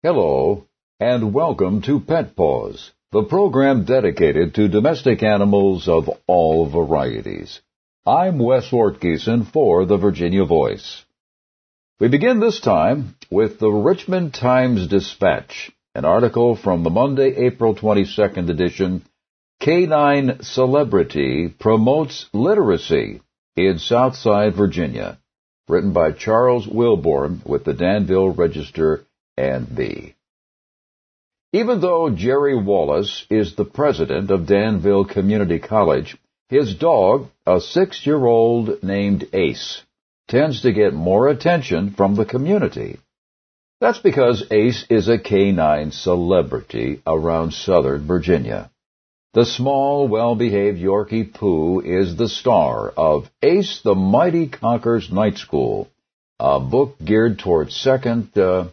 Hello, and welcome to Pet Paws, the program dedicated to domestic animals of all varieties. I'm Wes Ortgiesen for the Virginia Voice. We begin this time with the Richmond Times-Dispatch, an article from the Monday, April 22nd edition, Canine Celebrity Promotes Literacy in Southside Virginia, written by Charles Wilborn with the Danville Register and B. Even though Jerry Wallace is the president of Danville Community College, his dog, a 6-year-old named Ace, tends to get more attention from the community. That's because Ace is a canine celebrity around Southern Virginia. The small, well-behaved Yorkie Poo is the star of Ace the Mighty Conquers Night School, a book geared towards second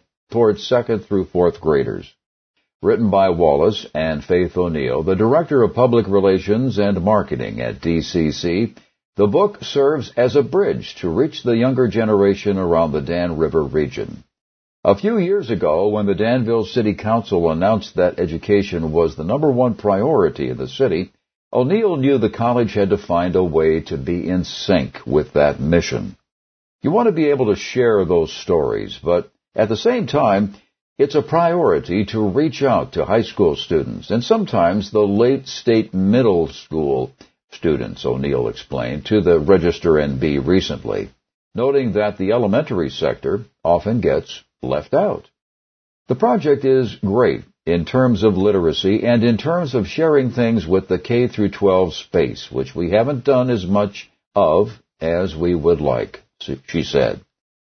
through fourth graders. Written by Wallace and Faith O'Neill, the Director of Public Relations and Marketing at DCC, the book serves as a bridge to reach the younger generation around the Dan River region. A few years ago, when the Danville City Council announced that education was the #1 priority in the city, O'Neill knew the college had to find a way to be in sync with that mission. You want to be able to share those stories, but at the same time, it's a priority to reach out to high school students and sometimes the late state middle school students, O'Neill explained to the Register NB recently, noting that the elementary sector often gets left out. The project is great in terms of literacy and in terms of sharing things with the K-12 space, which we haven't done as much of as we would like, she said.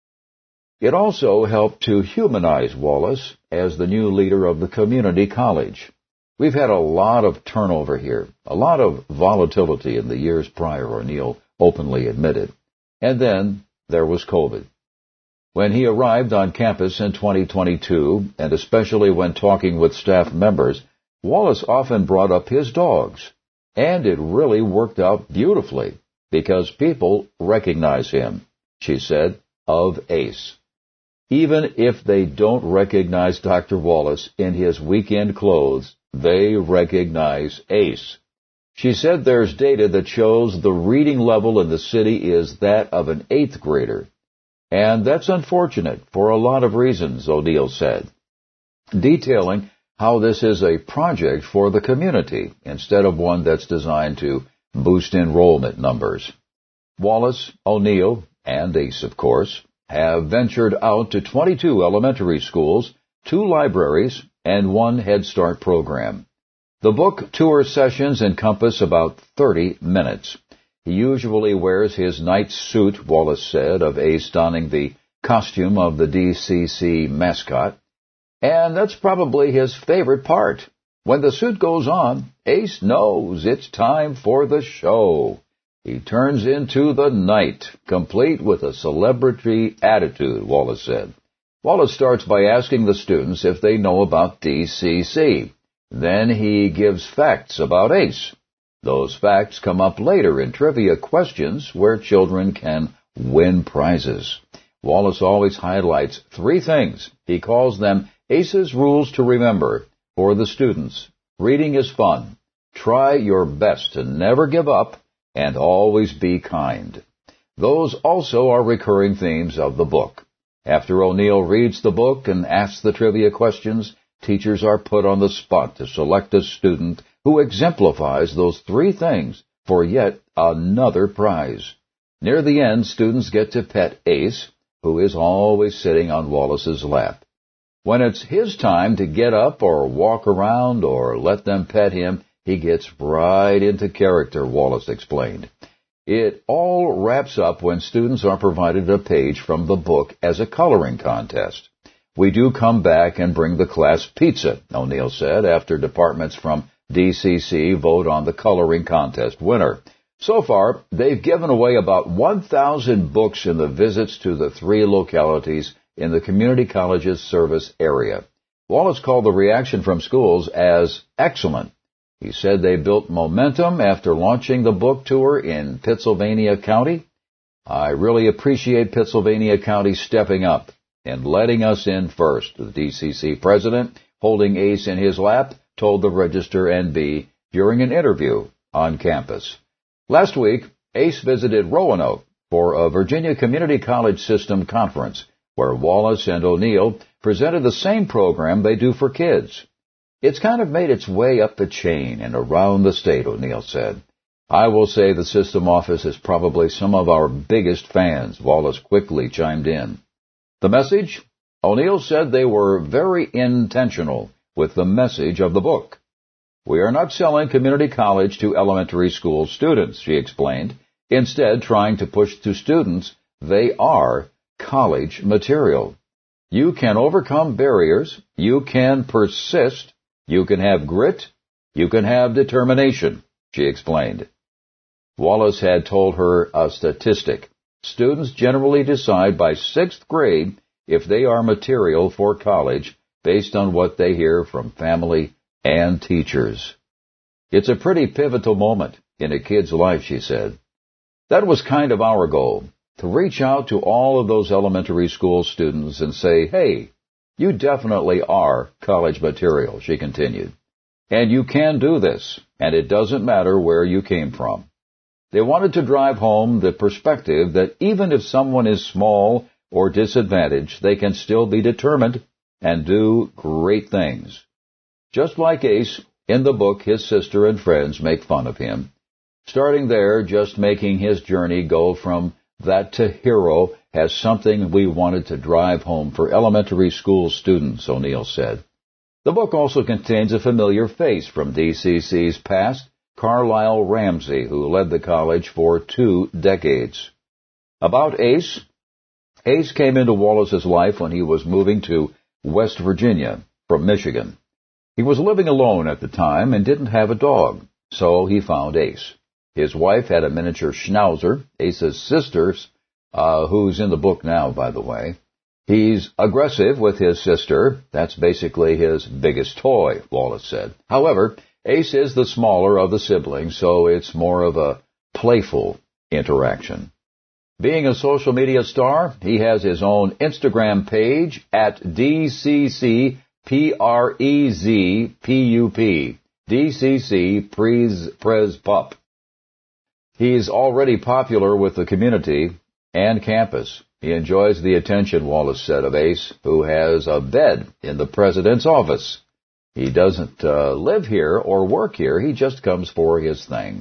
It also helped to humanize Wallace as the new leader of the community college. We've had a lot of turnover here, a lot of volatility in the years prior, O'Neill openly admitted. And then there was COVID. When he arrived on campus in 2022, and especially when talking with staff members, Wallace often brought up his dogs. And it really worked out beautifully, because people recognize him, she said, of Ace. Even if they don't recognize Dr. Wallace in his weekend clothes, they recognize Ace. She said there's data that shows the reading level in the city is that of an 8th grader. And that's unfortunate for a lot of reasons, O'Neill said, detailing how this is a project for the community instead of one that's designed to boost enrollment numbers. Wallace, O'Neill, and Ace, of course, have ventured out to 22 elementary schools, 2 libraries, and 1 Head Start program. The book tour sessions encompass about 30 minutes. He usually wears his night suit, Wallace said, of Ace donning the costume of the DCC mascot, and that's probably his favorite part. When the suit goes on, Ace knows it's time for the show. He turns into the night, complete with a celebrity attitude, Wallace said. Wallace starts by asking the students if they know about DCC. Then he gives facts about Ace. Those facts come up later in trivia questions where children can win prizes. Wallace always highlights 3 things. He calls them Ace's rules to remember for the students. Reading is fun. Try your best to never give up, and always be kind. Those also are recurring themes of the book. After O'Neill reads the book and asks the trivia questions, teachers are put on the spot to select a student who exemplifies those 3 things for yet another prize. Near the end, students get to pet Ace, who is always sitting on Wallace's lap. When it's his time to get up or walk around or let them pet him, he gets right into character, Wallace explained. It all wraps up when students are provided a page from the book as a coloring contest. We do come back and bring the class pizza, O'Neill said, after departments from DCC vote on the coloring contest winner. So far, they've given away about 1,000 books in the visits to the 3 localities in the community college's service area. Wallace called the reaction from schools as excellent. He said they built momentum after launching the book tour in Pittsylvania County. I really appreciate Pittsylvania County stepping up in letting us in first, the DCC president, holding Ace in his lap, told the Register NB during an interview on campus. Last week, Ace visited Roanoke for a Virginia Community College System conference, where Wallace and O'Neill presented the same program they do for kids. It's kind of made its way up the chain and around the state, O'Neill said. I will say the system office is probably some of our biggest fans, Wallace quickly chimed in. The message? O'Neill said they were very intentional with the message of the book. We are not selling community college to elementary school students, she explained, instead trying to push to students they are college material. You can overcome barriers, you can persist, you can have grit, you can have determination, she explained. Wallace had told her a statistic. Students generally decide by 6th grade if they are material for college based on what they hear from family and teachers. It's a pretty pivotal moment in a kid's life, she said. That was kind of our goal, to reach out to all of those elementary school students and say, hey, you definitely are college material, she continued. And you can do this, and it doesn't matter where you came from. They wanted to drive home the perspective that even if someone is small or disadvantaged, they can still be determined and do great things. Just like Ace, in the book, his sister and friends make fun of him. Starting there, just making his journey go from that to hero has something we wanted to drive home for elementary school students, O'Neill said. The book also contains a familiar face from DCC's past, Carlisle Ramsey, who led the college for 2 decades. About Ace. Ace came into Wallace's life when he was moving to West Virginia from Michigan. He was living alone at the time and didn't have a dog, so he found Ace. His wife had a miniature schnauzer, Ace's sister's, who's in the book now, by the way. He's aggressive with his sister. That's basically his biggest toy, Wallace said. However, Ace is the smaller of the siblings, so it's more of a playful interaction. Being a social media star, he has his own Instagram page at DCCPrezPup. DCC Prez Pup. He's already popular with the community and campus. He enjoys the attention, Wallace said of Ace, who has a bed in the president's office. He doesn't live here or work here, he just comes for his thing.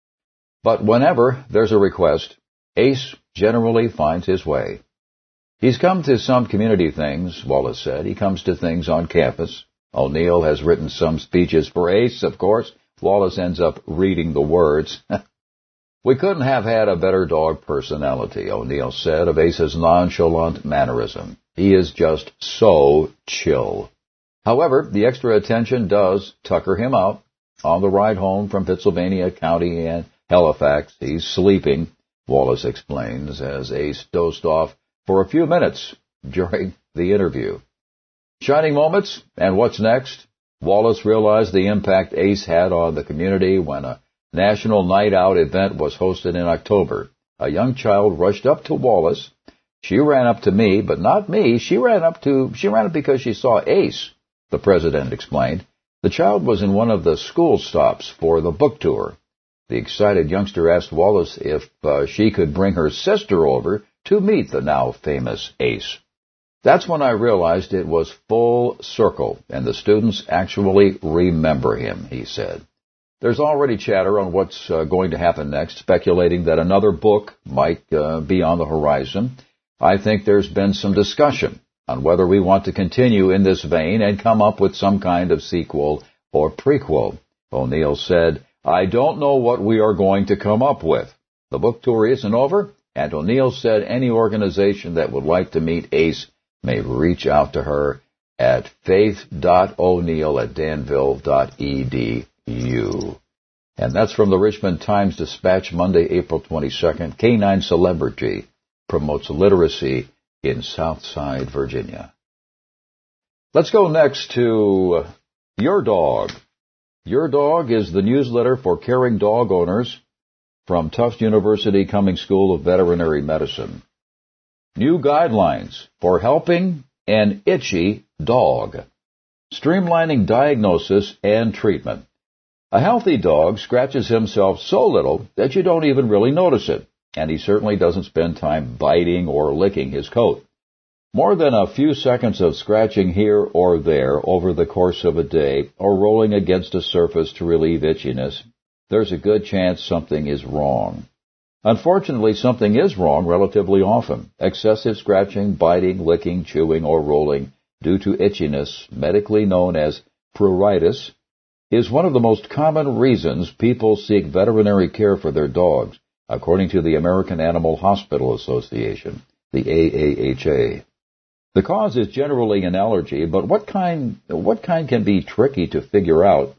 But whenever there's a request, Ace generally finds his way. He's come to some community things, Wallace said. He comes to things on campus. O'Neill has written some speeches for Ace, of course. Wallace ends up reading the words. We couldn't have had a better dog personality, O'Neill said of Ace's nonchalant mannerism. He is just so chill. However, the extra attention does tucker him out. On the ride home from Pittsylvania County and Halifax, he's sleeping, Wallace explains, as Ace dozed off for a few minutes during the interview. Shining moments, and what's next? Wallace realized the impact Ace had on the community when a National Night Out event was hosted in October. A young child rushed up to Wallace. She ran up to me, but not me. She ran up because she saw Ace, the president explained. The child was in one of the school stops for the book tour. The excited youngster asked Wallace if she could bring her sister over to meet the now famous Ace. That's when I realized it was full circle, and the students actually remember him, he said. There's already chatter on what's going to happen next, speculating that another book might be on the horizon. I think there's been some discussion on whether we want to continue in this vein and come up with some kind of sequel or prequel. O'Neill said, I don't know what we are going to come up with. The book tour isn't over, and O'Neill said any organization that would like to meet Ace may reach out to her at faith.o'neill@danville.edu. And that's from the Richmond Times-Dispatch, Monday, April 22nd. Canine Celebrity promotes literacy in Southside, Virginia. Let's go next to Your Dog. Your Dog is the newsletter for caring dog owners from Tufts University Cummings School of Veterinary Medicine. New guidelines for helping an itchy dog. Streamlining diagnosis and treatment. A healthy dog scratches himself so little that you don't even really notice it, and he certainly doesn't spend time biting or licking his coat. More than a few seconds of scratching here or there over the course of a day, or rolling against a surface to relieve itchiness, there's a good chance something is wrong. Unfortunately, something is wrong relatively often. Excessive scratching, biting, licking, chewing, or rolling due to itchiness, medically known as pruritus, is one of the most common reasons people seek veterinary care for their dogs, according to the American Animal Hospital Association, the AAHA. The cause is generally an allergy, but what kind can be tricky to figure out,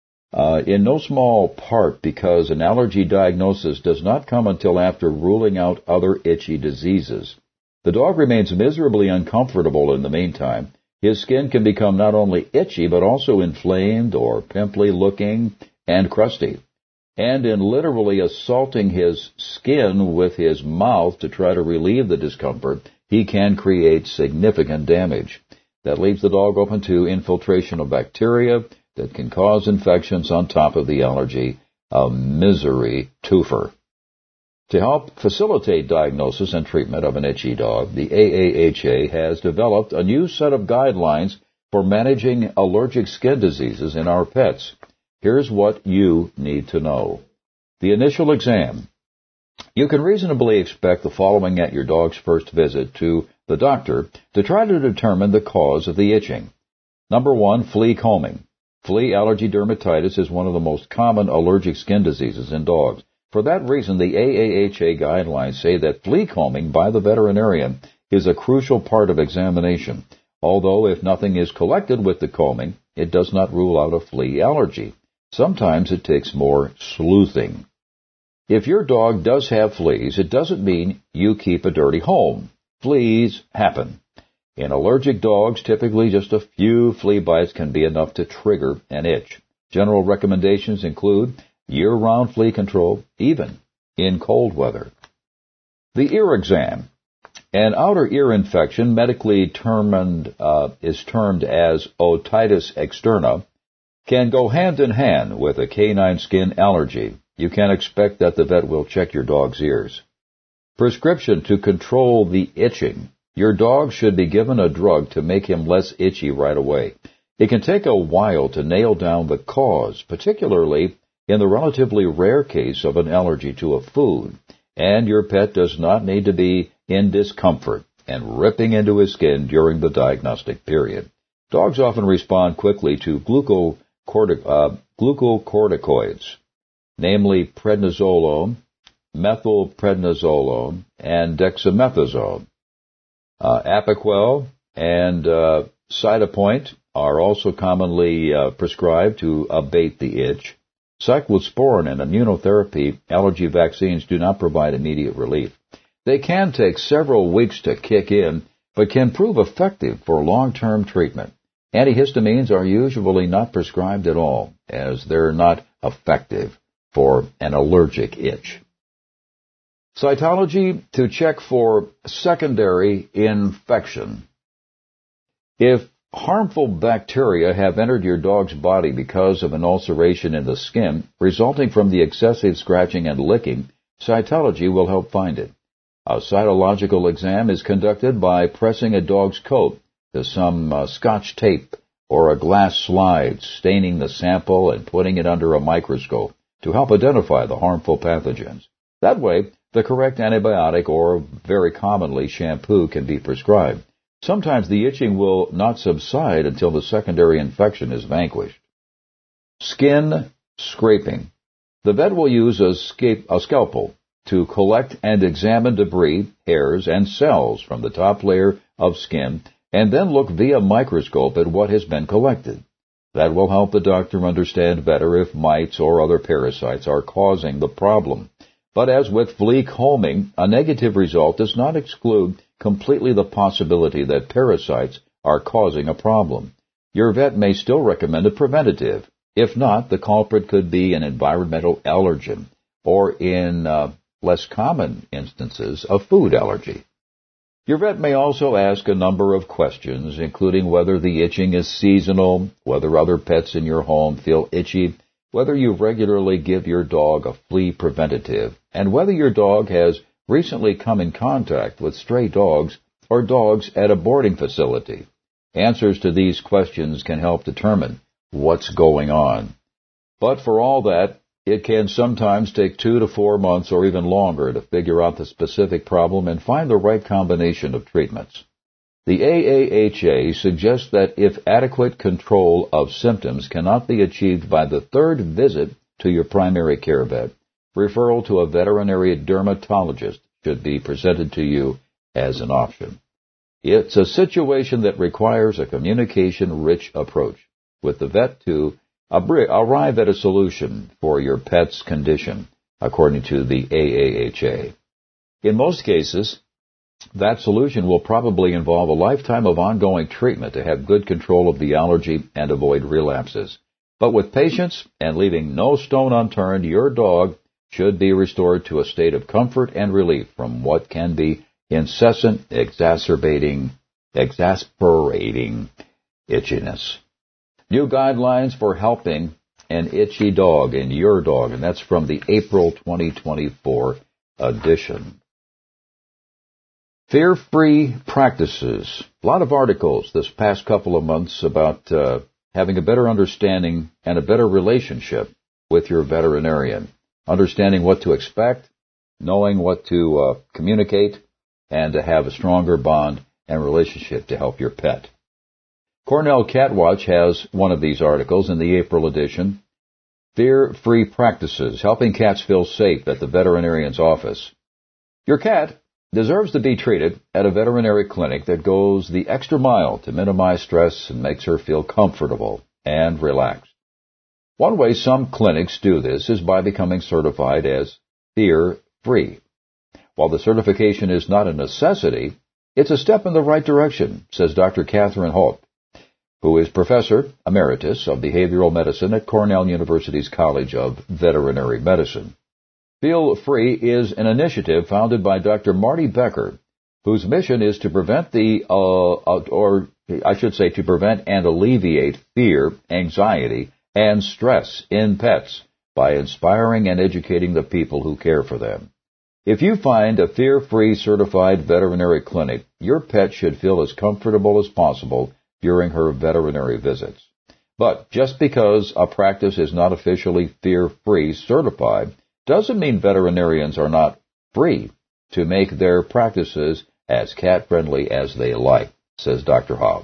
in no small part because an allergy diagnosis does not come until after ruling out other itchy diseases. The dog remains miserably uncomfortable in the meantime. His skin can become not only itchy, but also inflamed or pimply looking and crusty. And in literally assaulting his skin with his mouth to try to relieve the discomfort, he can create significant damage. That leaves the dog open to infiltration of bacteria that can cause infections on top of the allergy, a misery twofer. To help facilitate diagnosis and treatment of an itchy dog, the AAHA has developed a new set of guidelines for managing allergic skin diseases in our pets. Here's what you need to know. The initial exam. You can reasonably expect the following at your dog's first visit to the doctor to try to determine the cause of the itching. Number 1, flea combing. Flea allergy dermatitis is one of the most common allergic skin diseases in dogs. For that reason, the AAHA guidelines say that flea combing by the veterinarian is a crucial part of examination. Although if nothing is collected with the combing, it does not rule out a flea allergy. Sometimes it takes more sleuthing. If your dog does have fleas, it doesn't mean you keep a dirty home. Fleas happen. In allergic dogs, typically just a few flea bites can be enough to trigger an itch. General recommendations include year-round flea control, even in cold weather. The ear exam. An outer ear infection, medically is termed as otitis externa, can go hand in hand with a canine skin allergy. You can expect that the vet will check your dog's ears. Prescription to control the itching. Your dog should be given a drug to make him less itchy right away. It can take a while to nail down the cause, particularly in the relatively rare case of an allergy to a food, and your pet does not need to be in discomfort and ripping into his skin during the diagnostic period. Dogs often respond quickly to glucocorticoids, namely prednisolone, methylprednisolone, and dexamethasone. Apoquel and Cytopoint are also commonly prescribed to abate the itch. Cyclosporin and immunotherapy allergy vaccines do not provide immediate relief. They can take several weeks to kick in, but can prove effective for long-term treatment. Antihistamines are usually not prescribed at all, as they're not effective for an allergic itch. Cytology to check for secondary infection. If harmful bacteria have entered your dog's body because of an ulceration in the skin resulting from the excessive scratching and licking, cytology will help find it. A cytological exam is conducted by pressing a dog's coat to some scotch tape or a glass slide, staining the sample and putting it under a microscope to help identify the harmful pathogens. That way, the correct antibiotic or, very commonly, shampoo can be prescribed. Sometimes the itching will not subside until the secondary infection is vanquished. Skin scraping. The vet will use a scalpel to collect and examine debris, hairs, and cells from the top layer of skin, and then look via microscope at what has been collected. That will help the doctor understand better if mites or other parasites are causing the problem. But as with flea combing, a negative result does not exclude completely the possibility that parasites are causing a problem. Your vet may still recommend a preventative. If not, the culprit could be an environmental allergen, or in less common instances, a food allergy. Your vet may also ask a number of questions, including whether the itching is seasonal, whether other pets in your home feel itchy, whether you regularly give your dog a flea preventative, and whether your dog has recently come in contact with stray dogs or dogs at a boarding facility. Answers to these questions can help determine what's going on. But for all that, it can sometimes take 2 to 4 months or even longer to figure out the specific problem and find the right combination of treatments. The AAHA suggests that if adequate control of symptoms cannot be achieved by the 3rd visit to your primary care vet, referral to a veterinary dermatologist should be presented to you as an option. It's a situation that requires a communication-rich approach with the vet to arrive at a solution for your pet's condition, according to the AAHA. In most cases, that solution will probably involve a lifetime of ongoing treatment to have good control of the allergy and avoid relapses. But with patience and leaving no stone unturned, your dog should be restored to a state of comfort and relief from what can be incessant, exasperating itchiness. New guidelines for helping an itchy dog and your dog, and that's from the April 2024 edition. Fear-free practices. A lot of articles this past couple of months about having a better understanding and a better relationship with your veterinarian. Understanding what to expect, knowing what to communicate, and to have a stronger bond and relationship to help your pet. Cornell Cat Watch has one of these articles in the April edition. Fear-free practices, helping cats feel safe at the veterinarian's office. Your cat deserves to be treated at a veterinary clinic that goes the extra mile to minimize stress and makes her feel comfortable and relaxed. One way some clinics do this is by becoming certified as fear-free. While the certification is not a necessity, it's a step in the right direction, says Dr. Catherine Hope, who is Professor Emeritus of Behavioral Medicine at Cornell University's College of Veterinary Medicine. Feel Free is an initiative founded by Dr. Marty Becker, whose mission is to prevent to prevent and alleviate fear, anxiety, and stress in pets by inspiring and educating the people who care for them. If you find a fear-free certified veterinary clinic, your pet should feel as comfortable as possible during her veterinary visits. But just because a practice is not officially fear-free certified doesn't mean veterinarians are not free to make their practices as cat-friendly as they like, says Dr. Hobb.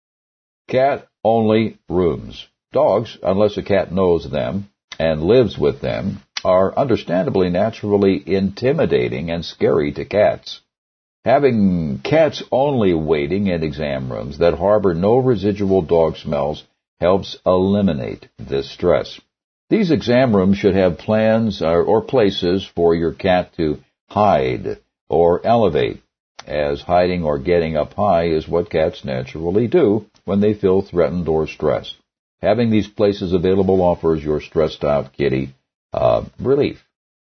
Cat-only rooms. Dogs, unless a cat knows them and lives with them, are understandably naturally intimidating and scary to cats. Having cats-only waiting and exam rooms that harbor no residual dog smells helps eliminate this stress. These exam rooms should have plans or places for your cat to hide or elevate, as hiding or getting up high is what cats naturally do when they feel threatened or stressed. Having these places available offers your stressed-out kitty relief.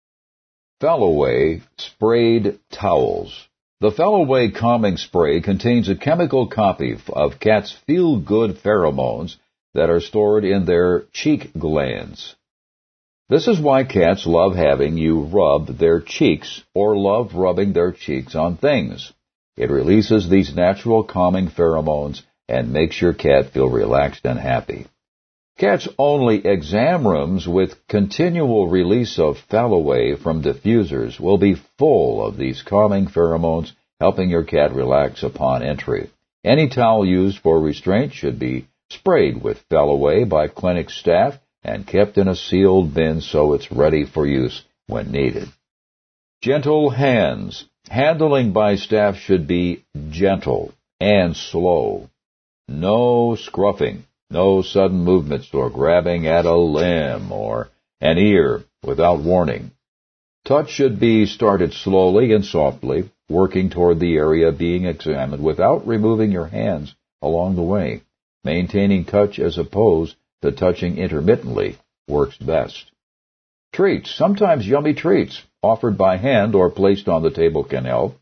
Fallaway Sprayed Towels. The Fallaway Calming Spray contains a chemical copy of cats' feel-good pheromones that are stored in their cheek glands. This is why cats love having you rub their cheeks or love rubbing their cheeks on things. It releases these natural calming pheromones and makes your cat feel relaxed and happy. Cats-only exam rooms with continual release of Fallaway from diffusers will be full of these calming pheromones, helping your cat relax upon entry. Any towel used for restraint should be sprayed with Fallaway by clinic staff and kept in a sealed bin so it's ready for use when needed. Gentle hands. Handling by staff should be gentle and slow. No scruffing. No sudden movements or grabbing at a limb or an ear without warning. Touch should be started slowly and softly, working toward the area being examined without removing your hands along the way. Maintaining touch as opposed to touching intermittently works best. Treats. Sometimes yummy treats offered by hand or placed on the table can help.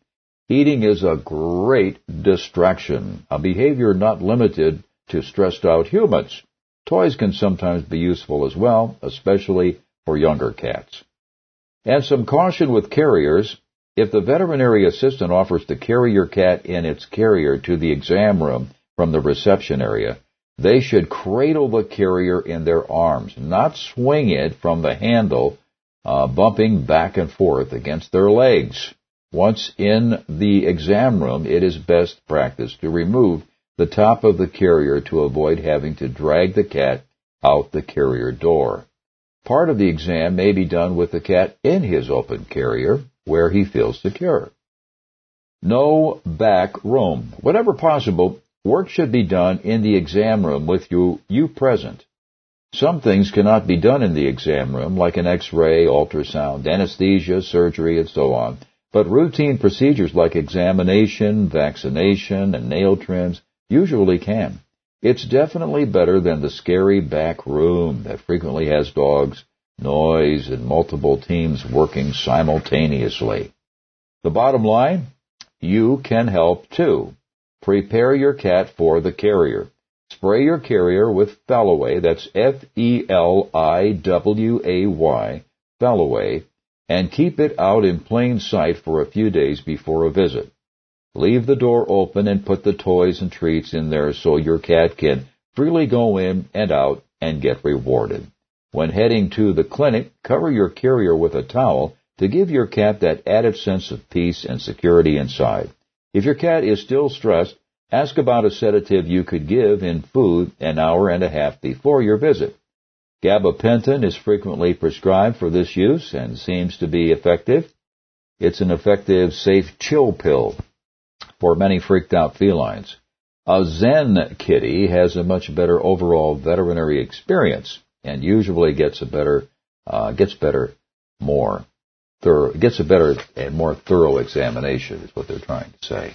Eating is a great distraction, a behavior not limited to stressed out humans. Toys can sometimes be useful as well, especially for younger cats. And some caution with carriers. If the veterinary assistant offers to carry your cat in its carrier to the exam room from the reception area, they should cradle the carrier in their arms, not swing it from the handle, bumping back and forth against their legs. Once in the exam room, it is best practice to remove the top of the carrier to avoid having to drag the cat out the carrier door. Part of the exam may be done with the cat in his open carrier, where he feels secure. No back room. Whenever possible, work should be done in the exam room with you present. Some things cannot be done in the exam room, like an X-ray, ultrasound, anesthesia, surgery, and so on. But routine procedures like examination, vaccination, and nail trims usually can. It's definitely better than the scary back room that frequently has dogs, noise, and multiple teams working simultaneously. The bottom line, you can help too. Prepare your cat for the carrier. Spray your carrier with Feliway, that's F-E-L-I-W-A-Y, Feliway, and keep it out in plain sight for a few days before a visit. Leave the door open and put the toys and treats in there so your cat can freely go in and out and get rewarded. When heading to the clinic, cover your carrier with a towel to give your cat that added sense of peace and security inside. If your cat is still stressed, ask about a sedative you could give in food an hour and a half before your visit. Gabapentin is frequently prescribed for this use and seems to be effective. It's an effective, safe chill pill for many freaked out felines. A Zen kitty has a much better overall veterinary experience and usually gets a better and more thorough examination is what they're trying to say.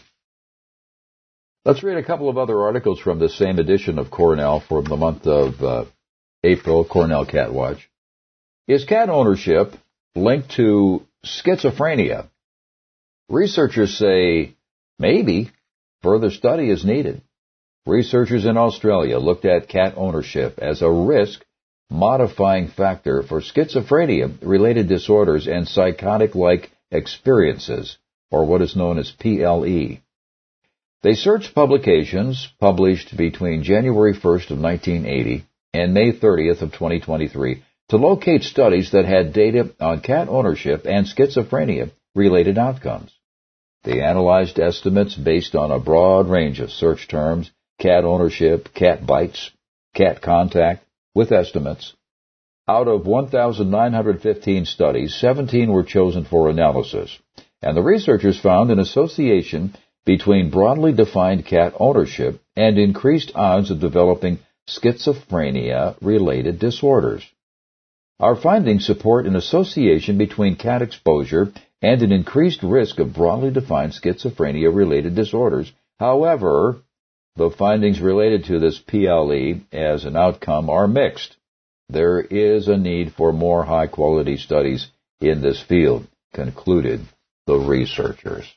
Let's read a couple of other articles from the same edition of Cornell for the month of April, Cornell Cat Watch. Is cat ownership linked to schizophrenia? Researchers say maybe. Further study is needed. Researchers in Australia looked at cat ownership as a risk-modifying factor for schizophrenia-related disorders and psychotic-like experiences, or what is known as PLE. They searched publications published between January 1st of 1980 and May 30th of 2023 to locate studies that had data on cat ownership and schizophrenia-related outcomes. They analyzed estimates based on a broad range of search terms: cat ownership, cat bites, cat contact, with estimates. Out of 1,915 studies, 17 were chosen for analysis, and the researchers found an association between broadly defined cat ownership and increased odds of developing schizophrenia-related disorders. Our findings support an association between cat exposure and an increased risk of broadly defined schizophrenia-related disorders. However, the findings related to this PLE as an outcome are mixed. There is a need for more high-quality studies in this field, concluded the researchers.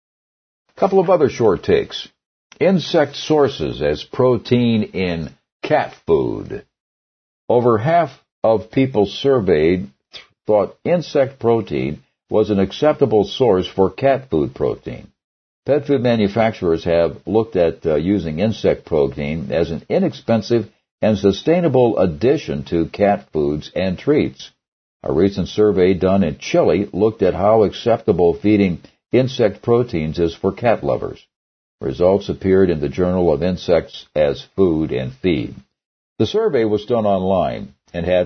A couple of other short takes. Insect sources as protein in cat food. Over half of people surveyed thought insect protein was an acceptable source for cat food protein. Pet food manufacturers have looked at using insect protein as an inexpensive and sustainable addition to cat foods and treats. A recent survey done in Chile looked at how acceptable feeding insect proteins is for cat lovers. Results appeared in the Journal of Insects as Food and Feed. The survey was done online and had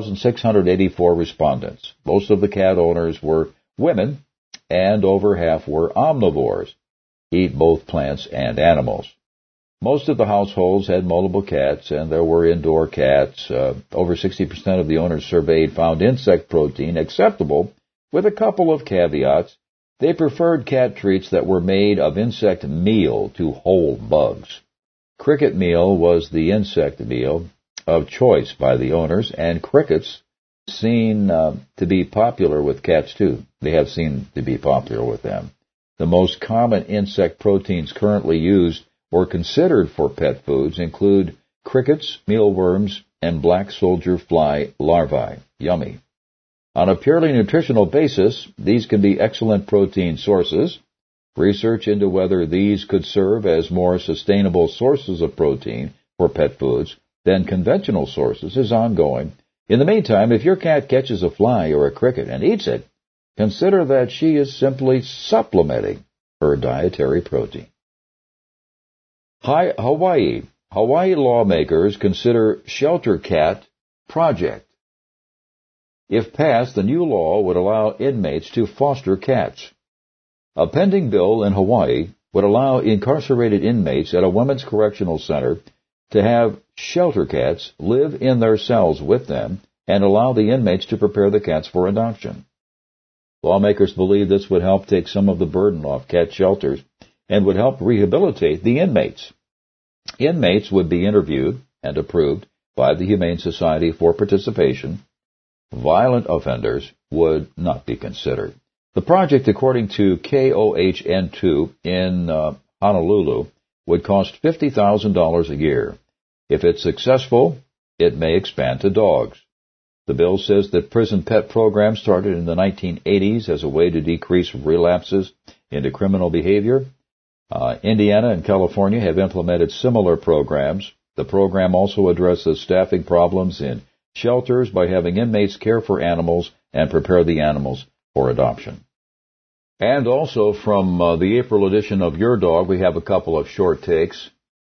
1,684 respondents. Most of the cat owners were women, and over half were omnivores, eat both plants and animals. Most of the households had multiple cats, and there were indoor cats. Over 60% of the owners surveyed found insect protein acceptable, with a couple of caveats. They preferred cat treats that were made of insect meal to whole bugs. Cricket meal was the insect meal of choice by the owners, and crickets seen to be popular with cats too. They have seen to be popular with them. The most common insect proteins currently used or considered for pet foods include crickets, mealworms, and black soldier fly larvae. Yummy. On a purely nutritional basis, these can be excellent protein sources. Research into whether these could serve as more sustainable sources of protein for pet foods than conventional sources is ongoing. In the meantime, if your cat catches a fly or a cricket and eats it, consider that she is simply supplementing her dietary protein. Hawaii. Hawaii lawmakers consider shelter cat project. If passed, the new law would allow inmates to foster cats. A pending bill in Hawaii would allow incarcerated inmates at a women's correctional center to have shelter cats live in their cells with them and allow the inmates to prepare the cats for adoption. Lawmakers believe this would help take some of the burden off cat shelters and would help rehabilitate the inmates. Inmates would be interviewed and approved by the Humane Society for participation. Violent offenders would not be considered. The project, according to KOHN2 in Honolulu, would cost $50,000 a year. If it's successful, it may expand to dogs. The bill says that prison pet programs started in the 1980s as a way to decrease relapses into criminal behavior. Indiana and California have implemented similar programs. The program also addresses staffing problems in shelters by having inmates care for animals and prepare the animals for adoption. And also from the April edition of Your Dog, we have a couple of short takes.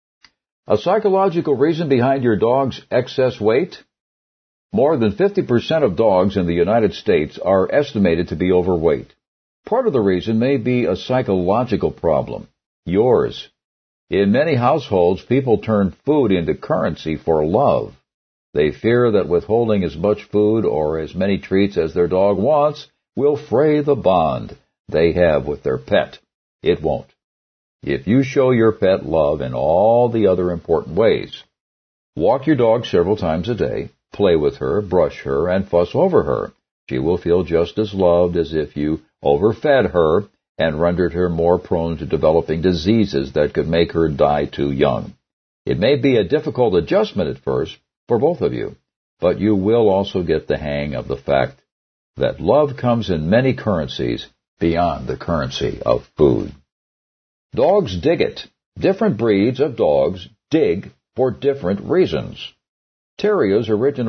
A psychological reason behind your dog's excess weight? More than 50% of dogs in the United States are estimated to be overweight. Part of the reason may be a psychological problem. Yours. In many households, people turn food into currency for love. They fear that withholding as much food or as many treats as their dog wants will fray the bond they have with their pet. It won't. If you show your pet love in all the other important ways, walk your dog several times a day, play with her, brush her, and fuss over her, she will feel just as loved as if you overfed her and rendered her more prone to developing diseases that could make her die too young. It may be a difficult adjustment at first for both of you, but you will also get the hang of the fact that love comes in many currencies beyond the currency of food. Dogs dig it. Different breeds of dogs dig for different reasons. The terriers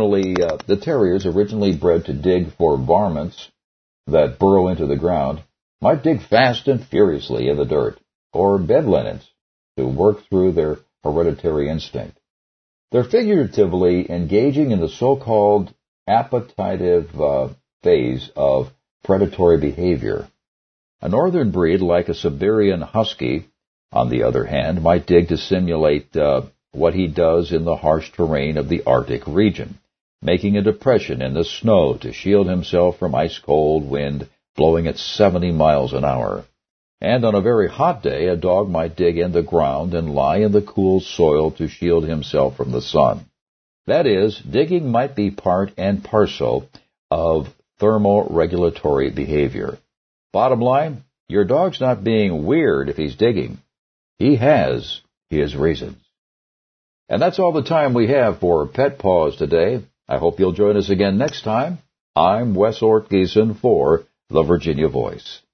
originally bred to dig for varmints that burrow into the ground might dig fast and furiously in the dirt, or bed linens to work through their hereditary instinct. They're figuratively engaging in the so-called appetitive phase of predatory behavior. A northern breed like a Siberian Husky, on the other hand, might dig to simulate what he does in the harsh terrain of the Arctic region, making a depression in the snow to shield himself from ice-cold wind blowing at 70 miles an hour. And on a very hot day, a dog might dig in the ground and lie in the cool soil to shield himself from the sun. That is, digging might be part and parcel of thermoregulatory behavior. Bottom line, your dog's not being weird if he's digging. He has his reasons. And that's all the time we have for Pet Paws today. I hope you'll join us again next time. I'm Wes Oortgieson for the Virginia Voice.